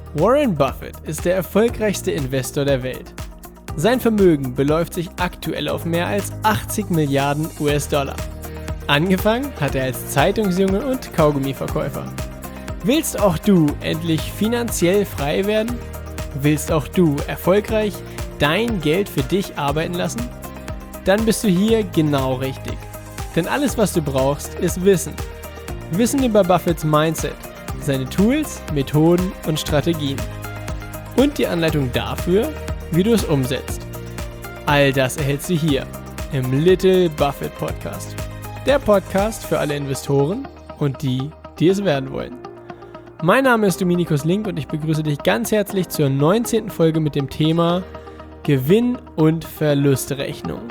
Warren Buffett ist der erfolgreichste Investor der Welt. Sein Vermögen beläuft sich aktuell auf mehr als 80 Milliarden US-Dollar. Angefangen hat er als Zeitungsjunge und Kaugummiverkäufer. Willst auch du endlich finanziell frei werden? Willst auch du erfolgreich dein Geld für dich arbeiten lassen? Dann bist du hier genau richtig. Denn alles, was du brauchst, ist Wissen. Wissen über Buffetts Mindset, seine Tools, Methoden und Strategien. Und die Anleitung dafür, wie du es umsetzt. All das erhältst du hier im Little Buffett Podcast. Der Podcast für alle Investoren und die, die es werden wollen. Mein Name ist Dominikus Link und ich begrüße dich ganz herzlich zur 19. Folge mit dem Thema Gewinn- und Verlustrechnung.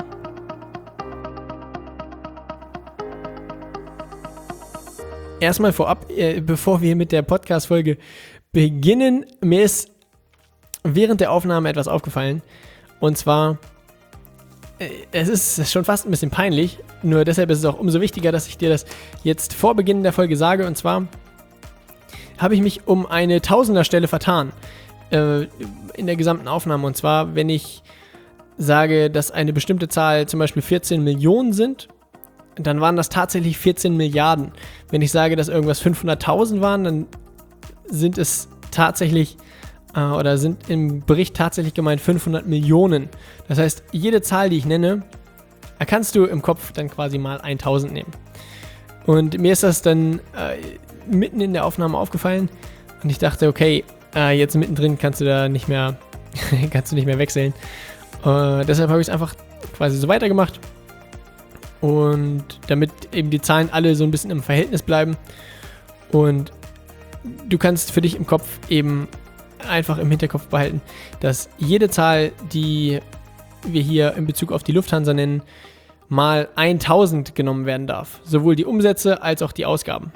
Erstmal vorab, bevor wir mit der Podcast-Folge beginnen, mir ist während der Aufnahme etwas aufgefallen. Und zwar, es ist schon fast ein bisschen peinlich, nur deshalb ist es auch umso wichtiger, dass ich dir das jetzt vor Beginn der Folge sage. Und zwar habe ich mich um eine Tausenderstelle vertan in der gesamten Aufnahme. Und zwar, wenn ich sage, dass eine bestimmte Zahl zum Beispiel 14 Millionen sind, dann waren das tatsächlich 14 Milliarden. Wenn ich sage, dass irgendwas 500.000 waren, dann sind es tatsächlich oder sind im Bericht tatsächlich gemeint 500 Millionen. Das heißt, jede Zahl, die ich nenne, kannst du im Kopf dann quasi mal 1000 nehmen. Und mir ist das dann mitten in der Aufnahme aufgefallen und ich dachte, okay, jetzt mittendrin kannst du nicht mehr wechseln. Deshalb habe ich es einfach quasi so weitergemacht. Und damit eben die Zahlen alle so ein bisschen im Verhältnis bleiben. Und du kannst für dich im Kopf eben einfach im Hinterkopf behalten, dass jede Zahl, die wir hier in Bezug auf die Lufthansa nennen, mal 1000 genommen werden darf. Sowohl die Umsätze als auch die Ausgaben.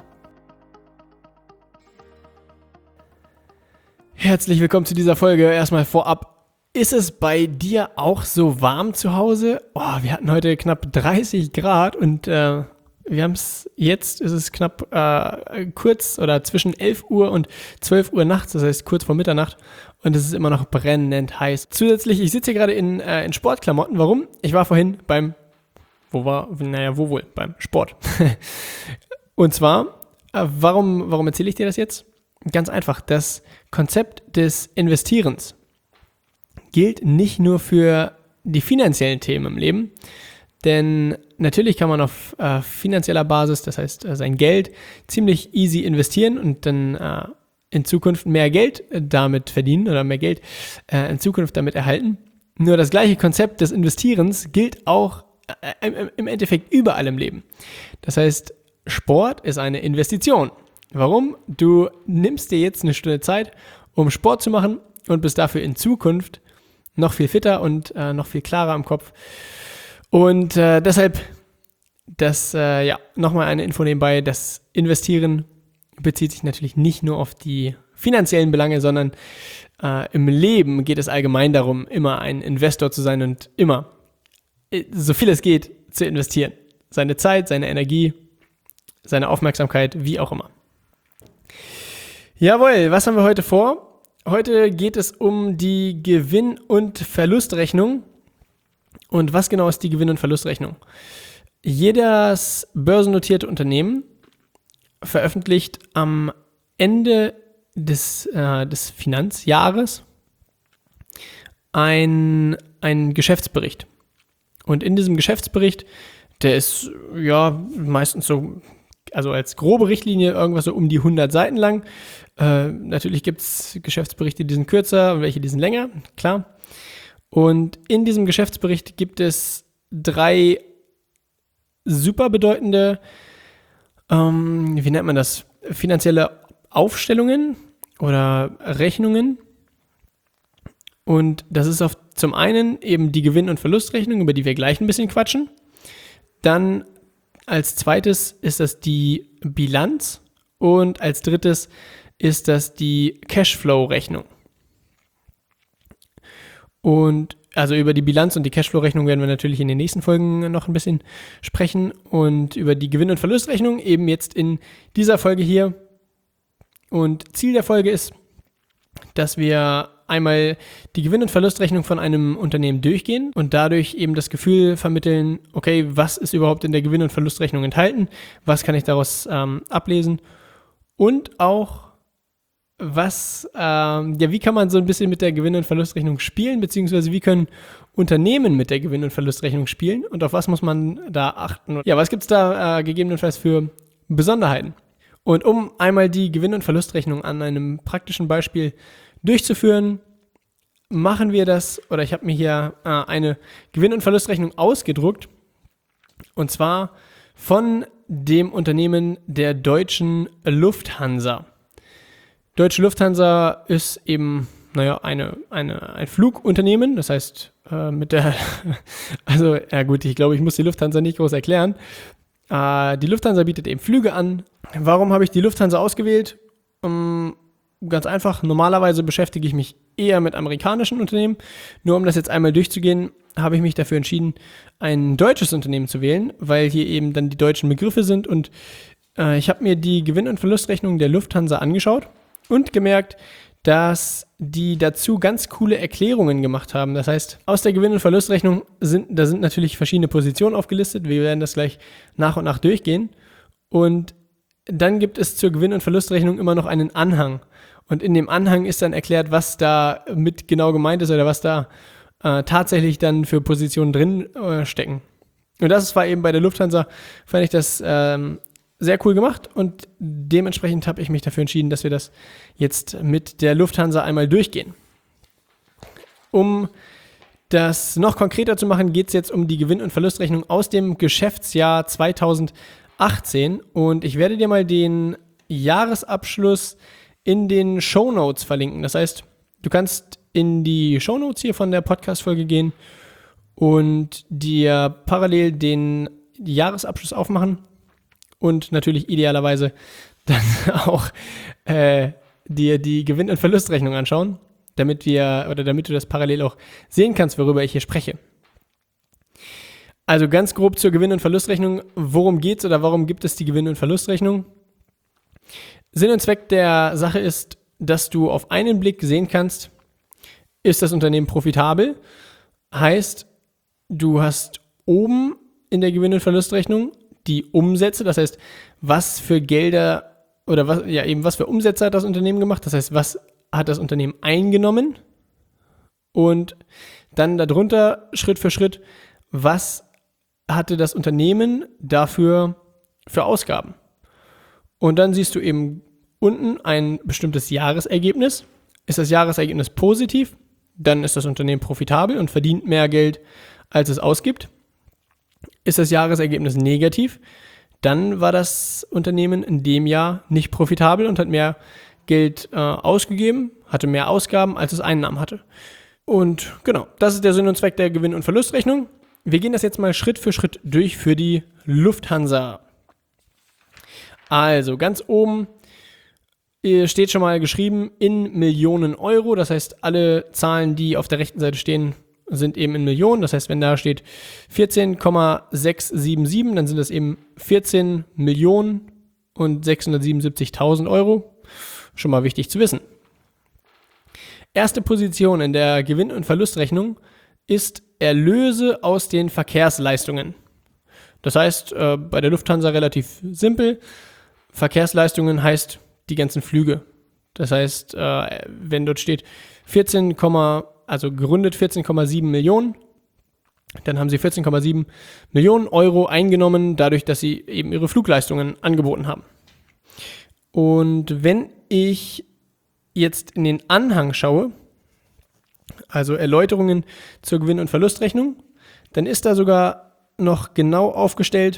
Herzlich willkommen zu dieser Folge. Erstmal vorab. Ist es bei dir auch so warm zu Hause? Oh, wir hatten heute knapp 30 Grad und wir haben es jetzt, ist es knapp kurz oder zwischen 11 Uhr und 12 Uhr nachts, das heißt kurz vor Mitternacht und es ist immer noch brennend heiß. Zusätzlich, ich sitze hier gerade in Sportklamotten. Warum? Ich war vorhin beim Sport. Und zwar, warum erzähle ich dir das jetzt? Ganz einfach, das Konzept des Investierens gilt nicht nur für die finanziellen Themen im Leben, denn natürlich kann man auf finanzieller Basis, das heißt sein Geld, ziemlich easy investieren und dann in Zukunft mehr Geld damit verdienen oder mehr Geld in Zukunft damit erhalten. Nur das gleiche Konzept des Investierens gilt auch im Endeffekt überall im Leben. Das heißt, Sport ist eine Investition. Warum? Du nimmst dir jetzt eine Stunde Zeit, um Sport zu machen und bist dafür in Zukunft noch viel fitter und noch viel klarer im Kopf. Und deshalb, nochmal eine Info nebenbei, das Investieren bezieht sich natürlich nicht nur auf die finanziellen Belange, sondern im Leben geht es allgemein darum, immer ein Investor zu sein und immer, so viel es geht, zu investieren. Seine Zeit, seine Energie, seine Aufmerksamkeit, wie auch immer. Jawohl, was haben wir heute vor? Heute geht es um die Gewinn- und Verlustrechnung. Und was genau ist die Gewinn- und Verlustrechnung? Jedes börsennotierte Unternehmen veröffentlicht am Ende des Finanzjahres einen Geschäftsbericht. Und in diesem Geschäftsbericht, der ist ja meistens so, also als grobe Richtlinie irgendwas so um die 100 Seiten lang. Natürlich gibt es Geschäftsberichte, die sind kürzer und welche, die sind länger, klar. Und in diesem Geschäftsbericht gibt es 3 super bedeutende, wie nennt man das, finanzielle Aufstellungen oder Rechnungen. Und das ist zum einen eben die Gewinn- und Verlustrechnung, über die wir gleich ein bisschen quatschen. Dann als zweites ist das die Bilanz und als drittes ist das die Cashflow-Rechnung. Und also über die Bilanz und die Cashflow-Rechnung werden wir natürlich in den nächsten Folgen noch ein bisschen sprechen und über die Gewinn- und Verlustrechnung eben jetzt in dieser Folge hier. Und Ziel der Folge ist, dass wir einmal die Gewinn- und Verlustrechnung von einem Unternehmen durchgehen und dadurch eben das Gefühl vermitteln, okay, was ist überhaupt in der Gewinn- und Verlustrechnung enthalten, was kann ich daraus ablesen und auch wie kann man so ein bisschen mit der Gewinn- und Verlustrechnung spielen, beziehungsweise wie können Unternehmen mit der Gewinn- und Verlustrechnung spielen und auf was muss man da achten? Ja, was gibt es da gegebenenfalls für Besonderheiten? Und um einmal die Gewinn- und Verlustrechnung an einem praktischen Beispiel durchzuführen, machen wir das, oder ich habe mir hier eine Gewinn- und Verlustrechnung ausgedruckt, und zwar von dem Unternehmen der Deutschen Lufthansa. Deutsche Lufthansa ist eben, ein Flugunternehmen, das heißt, ich glaube, ich muss die Lufthansa nicht groß erklären. Die Lufthansa bietet eben Flüge an. Warum habe ich die Lufthansa ausgewählt? Ganz einfach, normalerweise beschäftige ich mich eher mit amerikanischen Unternehmen. Nur um das jetzt einmal durchzugehen, habe ich mich dafür entschieden, ein deutsches Unternehmen zu wählen, weil hier eben dann die deutschen Begriffe sind. Und ich habe mir die Gewinn- und Verlustrechnung der Lufthansa angeschaut und gemerkt, dass die dazu ganz coole Erklärungen gemacht haben. Das heißt, aus der Gewinn- und Verlustrechnung sind natürlich verschiedene Positionen aufgelistet. Wir werden das gleich nach und nach durchgehen. Und dann gibt es zur Gewinn- und Verlustrechnung immer noch einen Anhang. Und in dem Anhang ist dann erklärt, was da mit genau gemeint ist oder was da tatsächlich dann für Positionen drin stecken. Und das war eben bei der Lufthansa, fand ich das sehr cool gemacht und dementsprechend habe ich mich dafür entschieden, dass wir das jetzt mit der Lufthansa einmal durchgehen. Um das noch konkreter zu machen, geht es jetzt um die Gewinn- und Verlustrechnung aus dem Geschäftsjahr 2018 und ich werde dir mal den Jahresabschluss in den Shownotes verlinken. Das heißt, du kannst in die Shownotes hier von der Podcast-Folge gehen und dir parallel den Jahresabschluss aufmachen und natürlich idealerweise dann auch dir die Gewinn- und Verlustrechnung anschauen, damit du das parallel auch sehen kannst, worüber ich hier spreche. Also ganz grob zur Gewinn- und Verlustrechnung. Worum geht's oder warum gibt es die Gewinn- und Verlustrechnung? Sinn und Zweck der Sache ist, dass du auf einen Blick sehen kannst, ist das Unternehmen profitabel? Heißt, du hast oben in der Gewinn- und Verlustrechnung die Umsätze, das heißt, was für Gelder oder was für Umsätze hat das Unternehmen gemacht, das heißt, was hat das Unternehmen eingenommen und dann darunter Schritt für Schritt, was hatte das Unternehmen dafür für Ausgaben. Und dann siehst du eben unten ein bestimmtes Jahresergebnis. Ist das Jahresergebnis positiv, dann ist das Unternehmen profitabel und verdient mehr Geld, als es ausgibt. Ist das Jahresergebnis negativ, dann war das Unternehmen in dem Jahr nicht profitabel und hat mehr Geld ausgegeben, hatte mehr Ausgaben, als es Einnahmen hatte. Und genau, das ist der Sinn und Zweck der Gewinn- und Verlustrechnung. Wir gehen das jetzt mal Schritt für Schritt durch für die Lufthansa. Also ganz oben steht schon mal geschrieben in Millionen Euro. Das heißt, alle Zahlen, die auf der rechten Seite stehen, sind eben in Millionen. Das heißt, wenn da steht 14,677, dann sind das eben 14 Millionen und 677.000 Euro. Schon mal wichtig zu wissen. Erste Position in der Gewinn- und Verlustrechnung ist Erlöse aus den Verkehrsleistungen. Das heißt, bei der Lufthansa relativ simpel. Verkehrsleistungen heißt die ganzen Flüge. Das heißt, wenn dort steht gerundet 14,7 Millionen, dann haben sie 14,7 Millionen Euro eingenommen, dadurch, dass sie eben ihre Flugleistungen angeboten haben. Und wenn ich jetzt in den Anhang schaue, also Erläuterungen zur Gewinn- und Verlustrechnung, dann ist da sogar noch genau aufgestellt,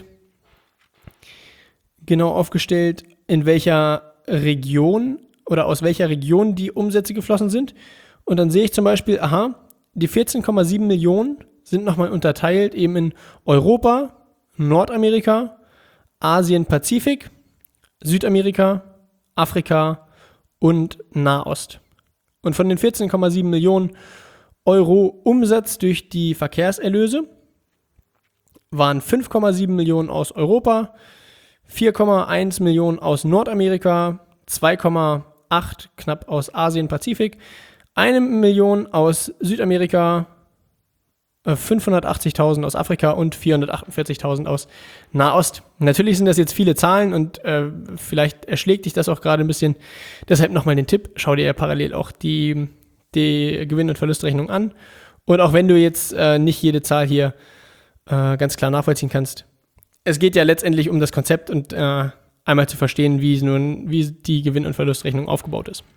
in welcher Region oder aus welcher Region die Umsätze geflossen sind. Und dann sehe ich zum Beispiel, die 14,7 Millionen sind nochmal unterteilt eben in Europa, Nordamerika, Asien, Pazifik, Südamerika, Afrika und Nahost. Und von den 14,7 Millionen Euro Umsatz durch die Verkehrserlöse waren 5,7 Millionen aus Europa, 4,1 Millionen aus Nordamerika, 2,1 knapp aus Asien, Pazifik, 1 Million aus Südamerika, 580.000 aus Afrika und 448.000 aus Nahost. Natürlich sind das jetzt viele Zahlen und vielleicht erschlägt dich das auch gerade ein bisschen. Deshalb nochmal den Tipp, schau dir ja parallel auch die Gewinn- und Verlustrechnung an. Und auch wenn du jetzt nicht jede Zahl hier ganz klar nachvollziehen kannst, es geht ja letztendlich um das Konzept und einmal zu verstehen, wie die Gewinn- und Verlustrechnung aufgebaut ist.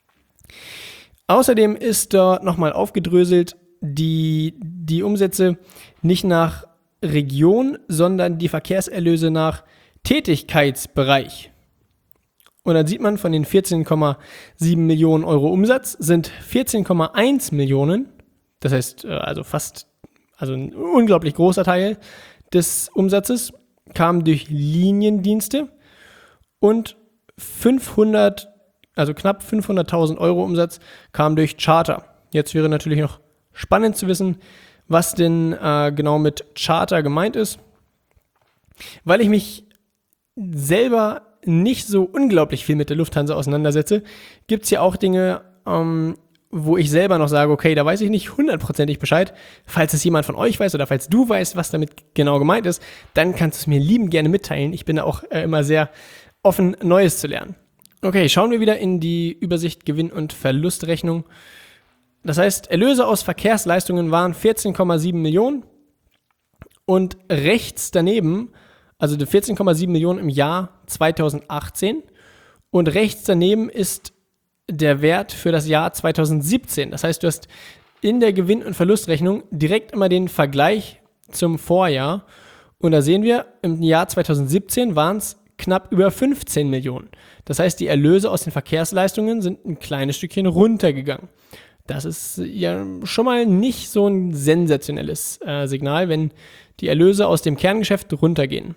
Außerdem ist dort nochmal aufgedröselt, die Umsätze nicht nach Region, sondern die Verkehrserlöse nach Tätigkeitsbereich. Und dann sieht man, von den 14,7 Millionen Euro Umsatz sind 14,1 Millionen, das heißt also ein unglaublich großer Teil des Umsatzes, kam durch Liniendienste und knapp 500.000 Euro Umsatz kam durch Charter. Jetzt wäre natürlich noch spannend zu wissen, was denn genau mit Charter gemeint ist. Weil ich mich selber nicht so unglaublich viel mit der Lufthansa auseinandersetze, gibt es ja auch Dinge, wo ich selber noch sage, okay, da weiß ich nicht hundertprozentig Bescheid. Falls es jemand von euch weiß oder falls du weißt, was damit genau gemeint ist, dann kannst du es mir liebend gerne mitteilen. Ich bin da auch immer sehr offen, Neues zu lernen. Okay, schauen wir wieder in die Übersicht Gewinn- und Verlustrechnung. Das heißt, Erlöse aus Verkehrsleistungen waren 14,7 Millionen und rechts daneben, also die 14,7 Millionen im Jahr 2018 und rechts daneben ist der Wert für das Jahr 2017. Das heißt, du hast in der Gewinn- und Verlustrechnung direkt immer den Vergleich zum Vorjahr und da sehen wir, im Jahr 2017 waren es knapp über 15 Millionen. Das heißt, die Erlöse aus den Verkehrsleistungen sind ein kleines Stückchen runtergegangen. Das ist ja schon mal nicht so ein sensationelles Signal, wenn die Erlöse aus dem Kerngeschäft runtergehen.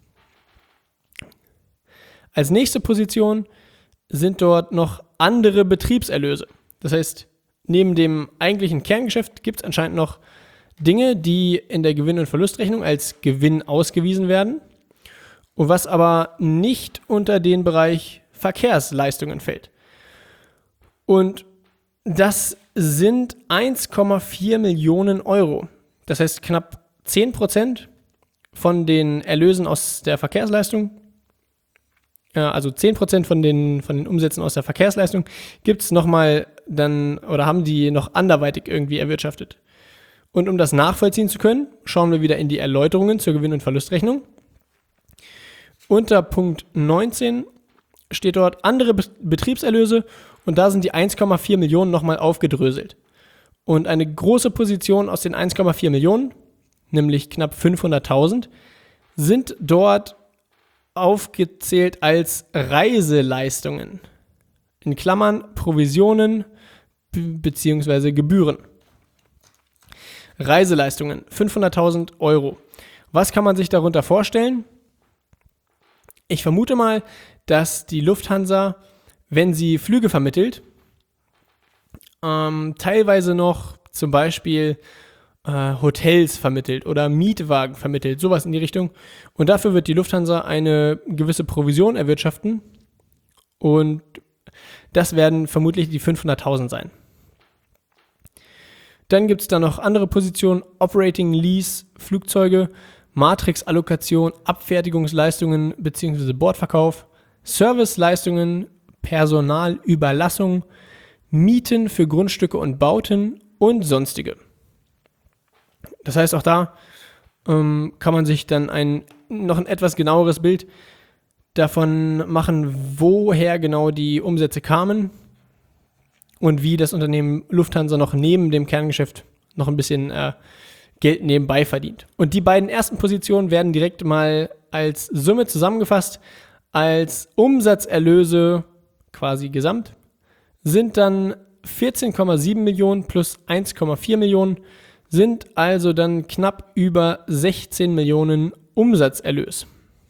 Als nächste Position sind dort noch andere Betriebserlöse. Das heißt, neben dem eigentlichen Kerngeschäft gibt es anscheinend noch Dinge, die in der Gewinn- und Verlustrechnung als Gewinn ausgewiesen werden und was aber nicht unter den Bereich Verkehrsleistungen fällt. Und das sind 1,4 Millionen Euro. Das heißt, knapp 10% von den Erlösen aus der Verkehrsleistung, also 10% von den Umsätzen aus der Verkehrsleistung, gibt es nochmal dann oder haben die noch anderweitig irgendwie erwirtschaftet. Und um das nachvollziehen zu können, schauen wir wieder in die Erläuterungen zur Gewinn- und Verlustrechnung. Unter Punkt 19 steht dort andere Betriebserlöse und da sind die 1,4 Millionen nochmal aufgedröselt. Und eine große Position aus den 1,4 Millionen, nämlich knapp 500.000, sind dort aufgezählt als Reiseleistungen. In Klammern Provisionen bzw. Gebühren. Reiseleistungen, 500.000 Euro. Was kann man sich darunter vorstellen? Ich vermute mal, dass die Lufthansa, wenn sie Flüge vermittelt, teilweise noch zum Beispiel Hotels vermittelt oder Mietwagen vermittelt, sowas in die Richtung. Und dafür wird die Lufthansa eine gewisse Provision erwirtschaften und das werden vermutlich die 500.000 sein. Dann gibt es da noch andere Positionen, Operating Lease, Flugzeuge, Matrix-Allokation, Abfertigungsleistungen bzw. Bordverkauf, Serviceleistungen, Personalüberlassung, Mieten für Grundstücke und Bauten und sonstige. Das heißt, auch da kann man sich dann noch ein etwas genaueres Bild davon machen, woher genau die Umsätze kamen und wie das Unternehmen Lufthansa noch neben dem Kerngeschäft noch ein bisschen Geld nebenbei verdient. Und die beiden ersten Positionen werden direkt mal als Summe zusammengefasst, als Umsatzerlöse quasi gesamt, sind dann 14,7 Millionen plus 1,4 Millionen, sind also dann knapp über 16 Millionen Umsatzerlös.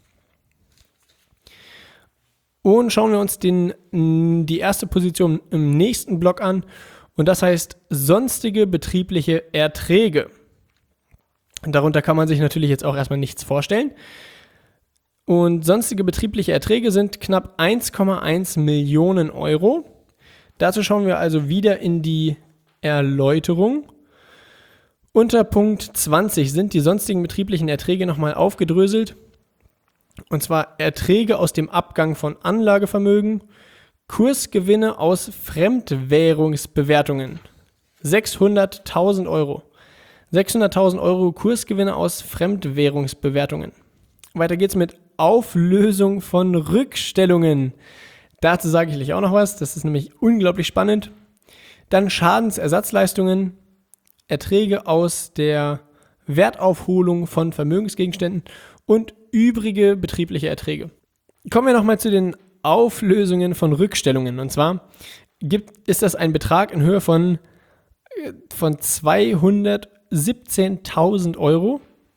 Und schauen wir uns die erste Position im nächsten Block an und das heißt sonstige betriebliche Erträge. Darunter kann man sich natürlich jetzt auch erstmal nichts vorstellen. Und sonstige betriebliche Erträge sind knapp 1,1 Millionen Euro. Dazu schauen wir also wieder in die Erläuterung. Unter Punkt 20 sind die sonstigen betrieblichen Erträge nochmal aufgedröselt. Und zwar Erträge aus dem Abgang von Anlagevermögen, Kursgewinne aus Fremdwährungsbewertungen. 600.000 Euro. 600.000 Euro Kursgewinne aus Fremdwährungsbewertungen. Weiter geht's mit Auflösung von Rückstellungen. Dazu sage ich gleich auch noch was. Das ist nämlich unglaublich spannend. Dann Schadensersatzleistungen, Erträge aus der Wertaufholung von Vermögensgegenständen und übrige betriebliche Erträge. Kommen wir nochmal zu den Auflösungen von Rückstellungen. Und zwar ist das ein Betrag in Höhe von 217.000 Euro.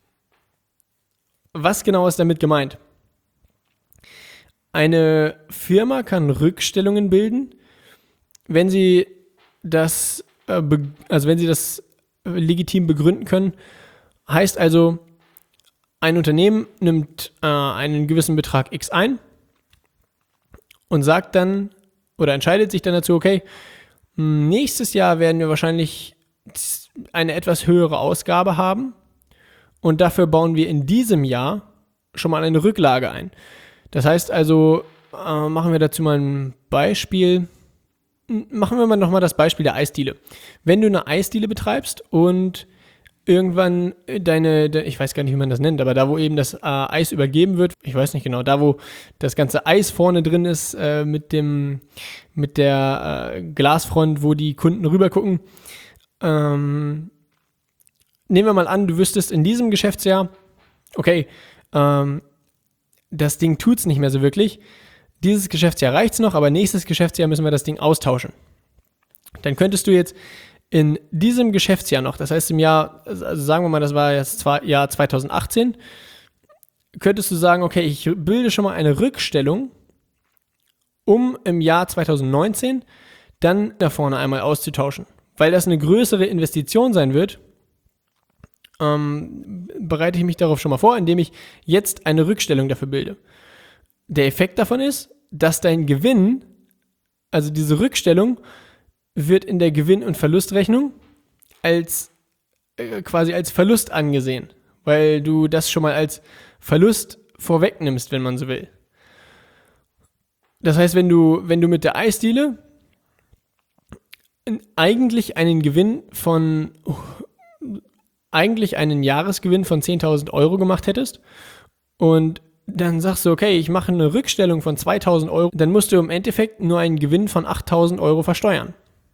Was genau ist damit gemeint? Eine Firma kann Rückstellungen bilden, wenn sie das legitim begründen können. Heißt also, ein Unternehmen nimmt einen gewissen Betrag X ein und sagt dann oder entscheidet sich dann dazu, okay, nächstes Jahr werden wir wahrscheinlich eine etwas höhere Ausgabe haben und dafür bauen wir in diesem Jahr schon mal eine Rücklage ein. Das heißt also, machen wir dazu mal ein Beispiel. Machen wir mal nochmal das Beispiel der Eisdiele. Wenn du eine Eisdiele betreibst und irgendwann ich weiß gar nicht, wie man das nennt, aber da, wo eben das Eis übergeben wird, ich weiß nicht genau, da, wo das ganze Eis vorne drin ist, mit der Glasfront, wo die Kunden rüber gucken. Nehmen wir mal an, du wüsstest in diesem Geschäftsjahr, okay, das Ding tut's nicht mehr so wirklich. Dieses Geschäftsjahr reicht's noch, aber nächstes Geschäftsjahr müssen wir das Ding austauschen. Dann könntest du jetzt in diesem Geschäftsjahr noch, das heißt im Jahr, also sagen wir mal, das war jetzt Jahr 2018, könntest du sagen, okay, ich bilde schon mal eine Rückstellung, um im Jahr 2019 dann da vorne einmal auszutauschen. Weil das eine größere Investition sein wird, bereite ich mich darauf schon mal vor, indem ich jetzt eine Rückstellung dafür bilde. Der Effekt davon ist, dass dein Gewinn, also diese Rückstellung, wird in der Gewinn- und Verlustrechnung quasi als Verlust angesehen, weil du das schon mal als Verlust vorwegnimmst, wenn man so will. Das heißt, wenn du mit der Eisdiele eigentlich einen Jahresgewinn von 10.000 Euro gemacht hättest und dann sagst du, okay, ich mache eine Rückstellung von 2.000 Euro, dann musst du im Endeffekt nur einen Gewinn von 8.000 Euro versteuern.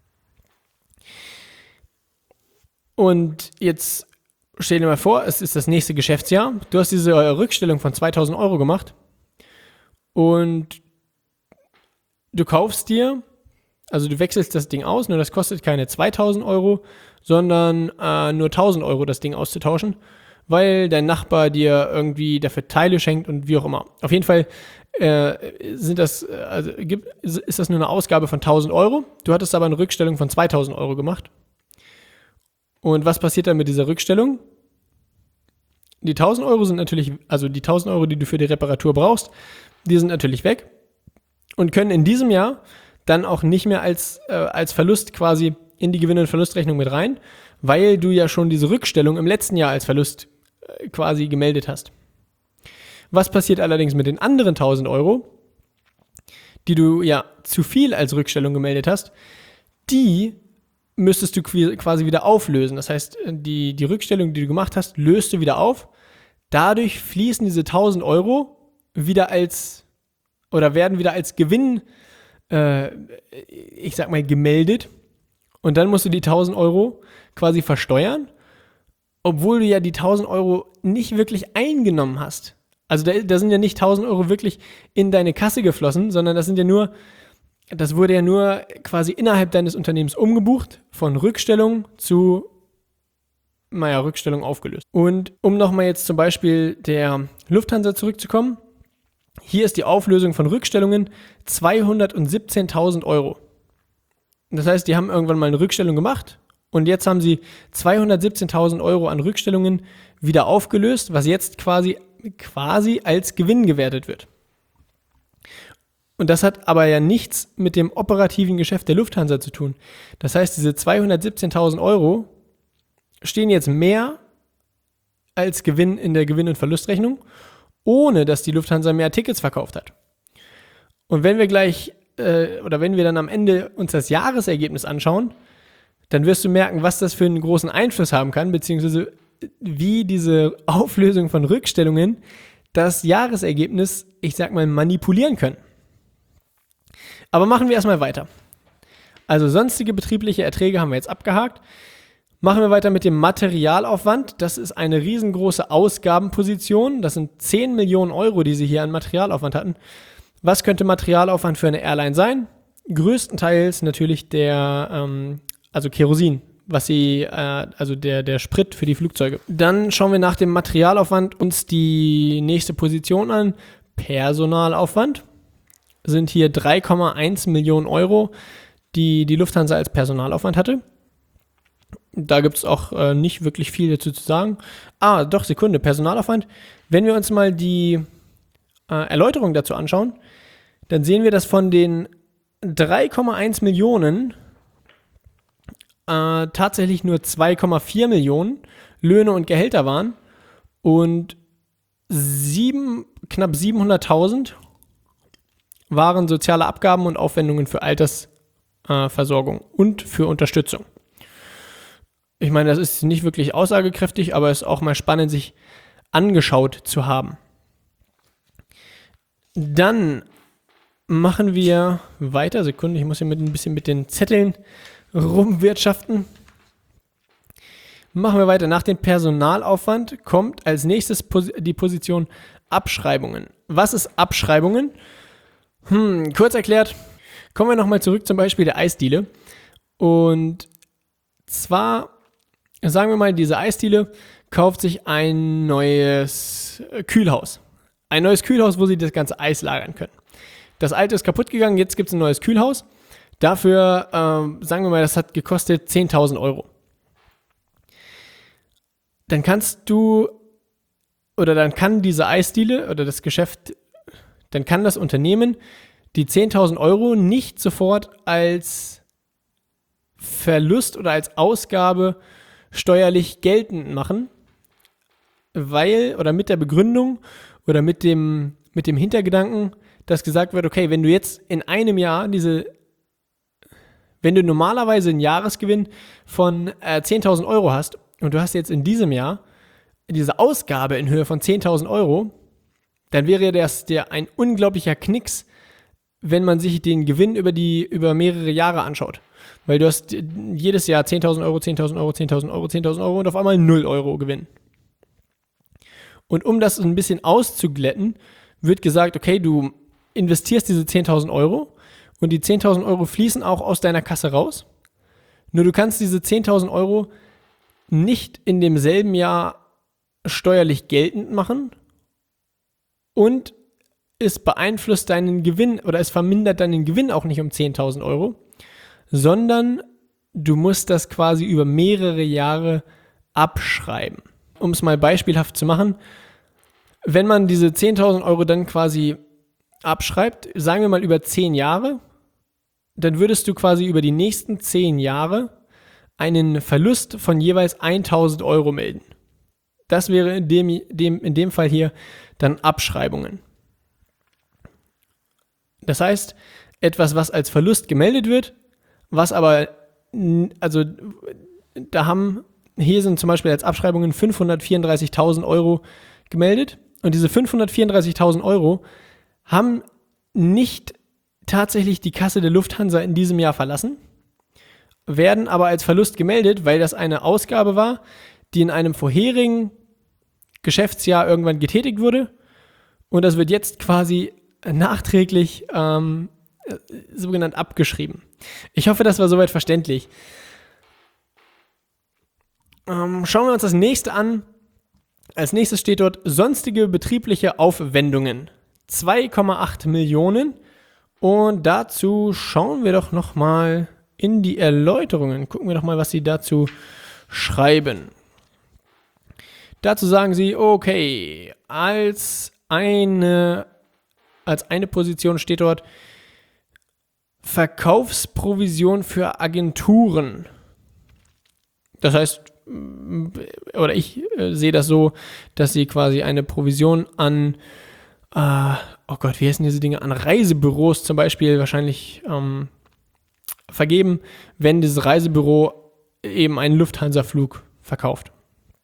Und jetzt stell dir mal vor, es ist das nächste Geschäftsjahr, du hast diese Rückstellung von 2.000 Euro gemacht und du du wechselst das Ding aus, nur das kostet keine 2.000 Euro, sondern nur 1.000 Euro das Ding auszutauschen, weil dein Nachbar dir irgendwie dafür Teile schenkt und wie auch immer. Auf jeden Fall ist das nur eine Ausgabe von 1.000 Euro. Du hattest aber eine Rückstellung von 2.000 Euro gemacht. Und was passiert dann mit dieser Rückstellung? Die 1.000 Euro sind natürlich, also die 1.000 Euro, die du für die Reparatur brauchst, die sind natürlich weg und können in diesem Jahr dann auch nicht mehr als Verlust quasi in die Gewinn- und Verlustrechnung mit rein, weil du ja schon diese Rückstellung im letzten Jahr als Verlust quasi gemeldet hast. Was passiert allerdings mit den anderen 1.000 Euro, die du ja zu viel als Rückstellung gemeldet hast? Die müsstest du quasi wieder auflösen. Das heißt, die Rückstellung, die du gemacht hast, löst du wieder auf. Dadurch fließen diese 1.000 Euro werden wieder als Gewinn, gemeldet. Und dann musst du die 1.000 Euro quasi versteuern, obwohl du ja die 1.000 Euro nicht wirklich eingenommen hast. Also da sind ja nicht 1.000 Euro wirklich in deine Kasse geflossen, sondern das wurde ja nur quasi innerhalb deines Unternehmens umgebucht, von Rückstellung zu, Rückstellung aufgelöst. Und um nochmal jetzt zum Beispiel der Lufthansa zurückzukommen, hier ist die Auflösung von Rückstellungen 217.000 Euro. Das heißt, die haben irgendwann mal eine Rückstellung gemacht und jetzt haben sie 217.000 Euro an Rückstellungen wieder aufgelöst, was jetzt quasi quasi als Gewinn gewertet wird. Und das hat aber ja nichts mit dem operativen Geschäft der Lufthansa zu tun. Das heißt, diese 217.000 Euro stehen jetzt mehr als Gewinn in der Gewinn- und Verlustrechnung, ohne dass die Lufthansa mehr Tickets verkauft hat. Und wenn wir wenn wir dann am Ende uns das Jahresergebnis anschauen, dann wirst du merken, was das für einen großen Einfluss haben kann, beziehungsweise wie diese Auflösung von Rückstellungen das Jahresergebnis, ich sag mal, manipulieren können. Aber machen wir erstmal weiter. Also sonstige betriebliche Erträge haben wir jetzt abgehakt. Machen wir weiter mit dem Materialaufwand. Das ist eine riesengroße Ausgabenposition. Das sind 10 Millionen Euro, die sie hier an Materialaufwand hatten. Was könnte Materialaufwand für eine Airline sein? Größtenteils natürlich Kerosin, der Sprit für die Flugzeuge. Dann schauen wir nach dem Materialaufwand uns die nächste Position an. Personalaufwand sind hier 3,1 Millionen Euro, die die Lufthansa als Personalaufwand hatte. Da gibt es auch nicht wirklich viel dazu zu sagen. Personalaufwand. Wenn wir uns mal die Erläuterung dazu anschauen, dann sehen wir, dass von den 3,1 Millionen tatsächlich nur 2,4 Millionen Löhne und Gehälter waren und knapp 700.000 waren soziale Abgaben und Aufwendungen für Altersversorgung und für Unterstützung. Ich meine, das ist nicht wirklich aussagekräftig, aber es ist auch mal spannend, sich angeschaut zu haben. Dann machen wir weiter. Sekunde, ich muss hier ein bisschen mit den Zetteln rumwirtschaften. Machen wir weiter. Nach dem Personalaufwand kommt als nächstes die Position Abschreibungen. Was ist Abschreibungen? Kurz erklärt, kommen wir nochmal zurück zum Beispiel der Eisdiele. Und zwar, sagen wir mal, diese Eisdiele kauft sich ein neues Kühlhaus. Ein neues Kühlhaus, wo sie das ganze Eis lagern können. Das alte ist kaputt gegangen, jetzt gibt es ein neues Kühlhaus. Dafür, sagen wir mal, das hat gekostet 10.000 Euro. Dann kann diese Eisdiele oder das Geschäft, dann kann das Unternehmen die 10.000 Euro nicht sofort als Verlust oder als Ausgabe steuerlich geltend machen, mit der Begründung oder mit dem Hintergedanken, dass gesagt wird, okay, wenn du jetzt in einem Jahr wenn du normalerweise einen Jahresgewinn von 10.000 Euro hast und du hast jetzt in diesem Jahr diese Ausgabe in Höhe von 10.000 Euro, dann wäre das ein unglaublicher Knicks, wenn man sich den Gewinn über mehrere Jahre anschaut. Weil du hast jedes Jahr 10.000 Euro, 10.000 Euro, 10.000 Euro, 10.000 Euro und auf einmal 0 Euro Gewinn. Und um das ein bisschen auszuglätten, wird gesagt, okay, du investierst diese 10.000 Euro und die 10.000 Euro fließen auch aus deiner Kasse raus. Nur du kannst diese 10.000 Euro nicht in demselben Jahr steuerlich geltend machen und es beeinflusst deinen Gewinn oder es vermindert deinen Gewinn auch nicht um 10.000 Euro, sondern du musst das quasi über mehrere Jahre abschreiben. Um es mal beispielhaft zu machen, wenn man diese 10.000 Euro dann quasi abschreibt, sagen wir mal über 10 Jahre, dann würdest du quasi über die nächsten 10 Jahre einen Verlust von jeweils 1.000 Euro melden. Das wäre in dem Fall hier dann Abschreibungen. Das heißt, etwas, was als Verlust gemeldet wird, was aber, hier sind zum Beispiel als Abschreibungen 534.000 Euro gemeldet und diese 534.000 Euro haben nicht tatsächlich die Kasse der Lufthansa in diesem Jahr verlassen, werden aber als Verlust gemeldet, weil das eine Ausgabe war, die in einem vorherigen Geschäftsjahr irgendwann getätigt wurde und das wird jetzt quasi nachträglich sogenannt abgeschrieben. Ich hoffe, das war soweit verständlich. Schauen wir uns das nächste an. Als nächstes steht dort sonstige betriebliche Aufwendungen. 2,8 Millionen. Und dazu schauen wir doch nochmal in die Erläuterungen. Gucken wir doch mal, was sie dazu schreiben. Dazu sagen sie, okay, als eine Position steht dort Verkaufsprovision für Agenturen. Das heißt, oder ich sehe das so, dass sie quasi eine Provision an, oh Gott, wie heißen diese Dinge, an Reisebüros zum Beispiel wahrscheinlich vergeben, wenn dieses Reisebüro eben einen Lufthansa-Flug verkauft.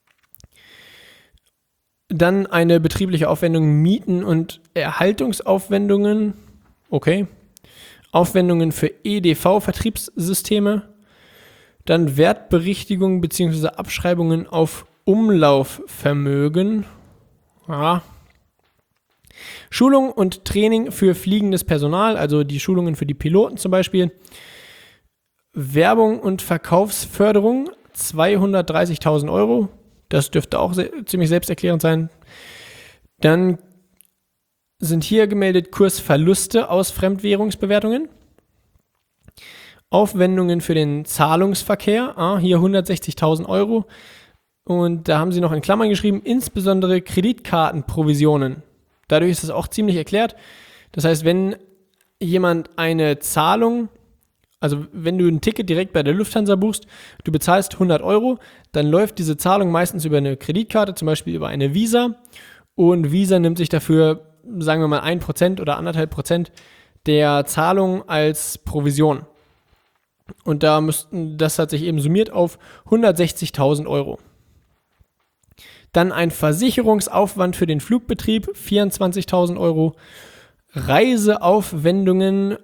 Dann eine betriebliche Aufwendung, Mieten und Erhaltungsaufwendungen, okay. Aufwendungen für EDV-Vertriebssysteme, dann Wertberichtigungen bzw. Abschreibungen auf Umlaufvermögen, ja. Schulung und Training für fliegendes Personal, also die Schulungen für die Piloten zum Beispiel, Werbung und Verkaufsförderung, 230.000 Euro, das dürfte auch ziemlich selbsterklärend sein. Dann sind hier gemeldet Kursverluste aus Fremdwährungsbewertungen. Aufwendungen für den Zahlungsverkehr, hier 160.000 Euro. Und da haben sie noch in Klammern geschrieben, insbesondere Kreditkartenprovisionen. Dadurch ist das auch ziemlich erklärt. Das heißt, wenn jemand eine Zahlung, also wenn du ein Ticket direkt bei der Lufthansa buchst, du bezahlst 100 Euro, dann läuft diese Zahlung meistens über eine Kreditkarte, zum Beispiel über eine Visa. Und Visa nimmt sich dafür, sagen wir mal 1% oder 1,5% der Zahlung als Provision. Und das hat sich eben summiert auf 160.000 Euro. Dann ein Versicherungsaufwand für den Flugbetrieb, 24.000 Euro. Reiseaufwendungen,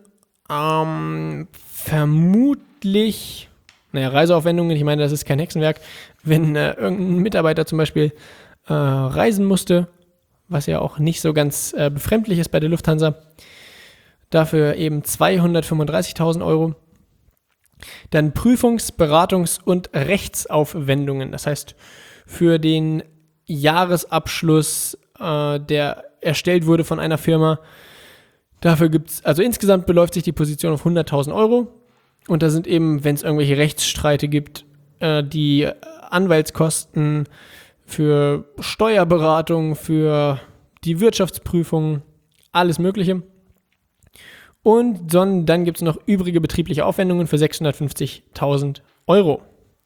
vermutlich, Reiseaufwendungen, ich meine, das ist kein Hexenwerk, wenn irgendein Mitarbeiter zum Beispiel reisen musste, was ja auch nicht so ganz befremdlich ist bei der Lufthansa. Dafür eben 235.000 Euro. Dann Prüfungs-, Beratungs- und Rechtsaufwendungen. Das heißt, für den Jahresabschluss, der erstellt wurde von einer Firma, dafür also insgesamt beläuft sich die Position auf 100.000 Euro. Und da sind eben, wenn es irgendwelche Rechtsstreite gibt, die Anwaltskosten für Steuerberatung, für die Wirtschaftsprüfung, alles Mögliche. Und dann gibt es noch übrige betriebliche Aufwendungen für 650.000 Euro.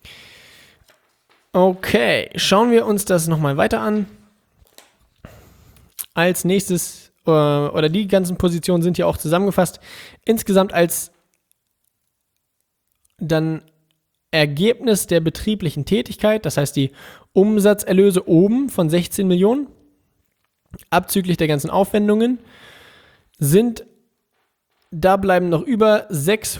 Okay, schauen wir uns das nochmal weiter an. Als nächstes, oder die ganzen Positionen sind hier auch zusammengefasst, insgesamt als dann Ergebnis der betrieblichen Tätigkeit, das heißt die Umsatzerlöse oben von 16 Millionen, abzüglich der ganzen Aufwendungen, da bleiben noch über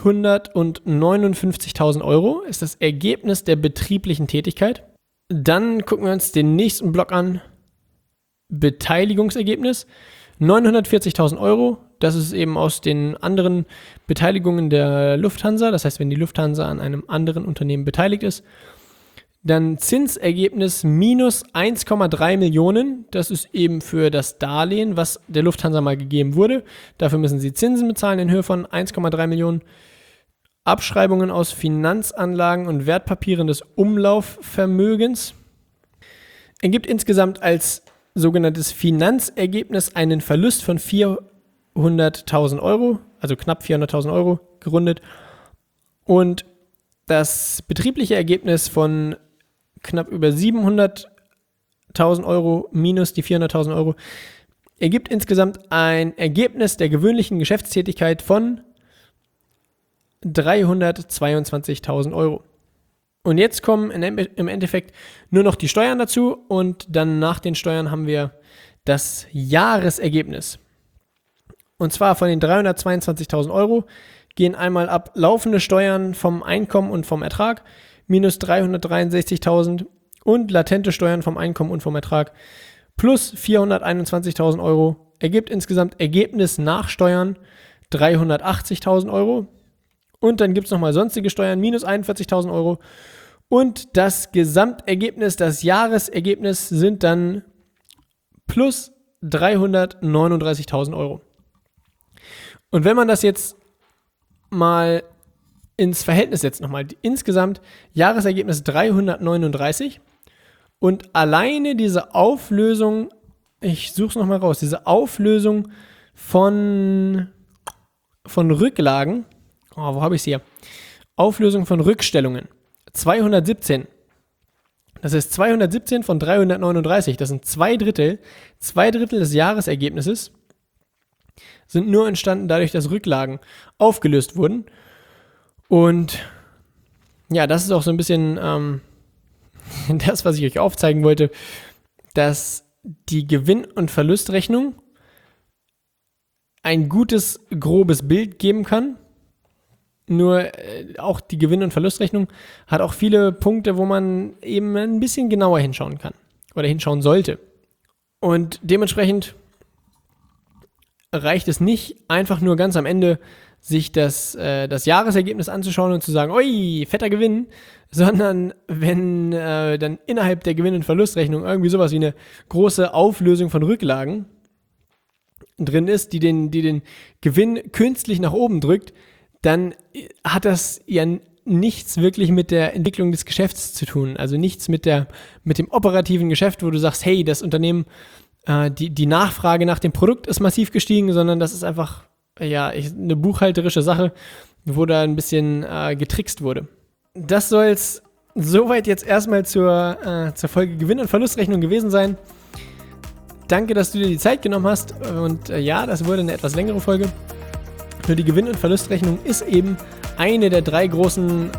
659.000 Euro, ist das Ergebnis der betrieblichen Tätigkeit. Dann gucken wir uns den nächsten Block an. Beteiligungsergebnis, 940.000 Euro. Das ist eben aus den anderen Beteiligungen der Lufthansa. Das heißt, wenn die Lufthansa an einem anderen Unternehmen beteiligt ist. Dann Zinsergebnis minus 1,3 Millionen. Das ist eben für das Darlehen, was der Lufthansa mal gegeben wurde. Dafür müssen sie Zinsen bezahlen in Höhe von 1,3 Millionen. Abschreibungen aus Finanzanlagen und Wertpapieren des Umlaufvermögens. Ergibt insgesamt als sogenanntes Finanzergebnis einen Verlust von 400.000 Euro, also knapp 400.000 Euro gerundet. Und das betriebliche Ergebnis von knapp über 700.000 Euro minus die 400.000 Euro ergibt insgesamt ein Ergebnis der gewöhnlichen Geschäftstätigkeit von 322.000 Euro. Und jetzt kommen im Endeffekt nur noch die Steuern dazu und dann nach den Steuern haben wir das Jahresergebnis. Und zwar von den 322.000 Euro gehen einmal ab laufende Steuern vom Einkommen und vom Ertrag minus 363.000 und latente Steuern vom Einkommen und vom Ertrag plus 421.000 Euro. Ergibt insgesamt Ergebnis nach Steuern 380.000 Euro. Und dann gibt es nochmal sonstige Steuern, minus 41.000 Euro. Und das Gesamtergebnis, das Jahresergebnis sind dann plus 339.000 Euro. Und wenn man das jetzt mal ins Verhältnis setzt, nochmal insgesamt Jahresergebnis 339 Und alleine diese Auflösung, ich suche es nochmal raus, diese Auflösung von Rücklagen, wo habe ich es hier? Auflösung von Rückstellungen, 217. Das ist 217 von 339, das sind 2/3. 2/3 des Jahresergebnisses sind nur entstanden dadurch, dass Rücklagen aufgelöst wurden. Und ja, das ist auch so ein bisschen das, was ich euch aufzeigen wollte, dass die Gewinn- und Verlustrechnung ein gutes, grobes Bild geben kann. Nur auch die Gewinn- und Verlustrechnung hat auch viele Punkte, wo man eben ein bisschen genauer hinschauen kann oder hinschauen sollte. Und dementsprechend reicht es nicht, einfach nur ganz am Ende sich das Jahresergebnis anzuschauen und zu sagen, ui, fetter Gewinn, sondern wenn dann innerhalb der Gewinn- und Verlustrechnung irgendwie sowas wie eine große Auflösung von Rücklagen drin ist, die den Gewinn künstlich nach oben drückt, dann hat das ja nichts wirklich mit der Entwicklung des Geschäfts zu tun. Also nichts mit dem operativen Geschäft, wo du sagst, hey, das Unternehmen, die Nachfrage nach dem Produkt ist massiv gestiegen, sondern das ist einfach eine buchhalterische Sache, wo da ein bisschen getrickst wurde. Das soll es soweit jetzt erstmal zur Folge Gewinn- und Verlustrechnung gewesen sein. Danke, dass du dir die Zeit genommen hast und das wurde eine etwas längere Folge. Nur die Gewinn- und Verlustrechnung ist eben eine der drei großen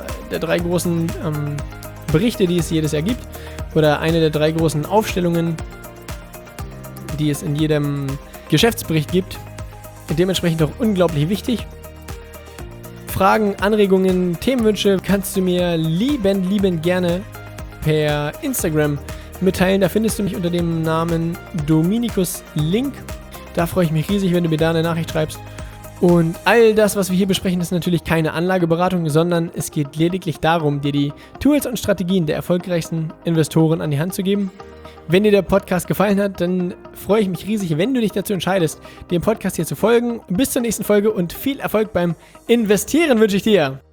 Berichte, die es jedes Jahr gibt, oder eine der drei großen Aufstellungen, die es in jedem Geschäftsbericht gibt. Dementsprechend auch unglaublich wichtig. Fragen, Anregungen, Themenwünsche kannst du mir liebend gerne per Instagram mitteilen. Da findest du mich unter dem Namen Dominikus Link. Da freue ich mich riesig, wenn du mir da eine Nachricht schreibst. Und all das, was wir hier besprechen, ist natürlich keine Anlageberatung, sondern es geht lediglich darum, dir die Tools und Strategien der erfolgreichsten Investoren an die Hand zu geben. Wenn dir der Podcast gefallen hat, dann freue ich mich riesig, wenn du dich dazu entscheidest, dem Podcast hier zu folgen. Bis zur nächsten Folge und viel Erfolg beim Investieren wünsche ich dir.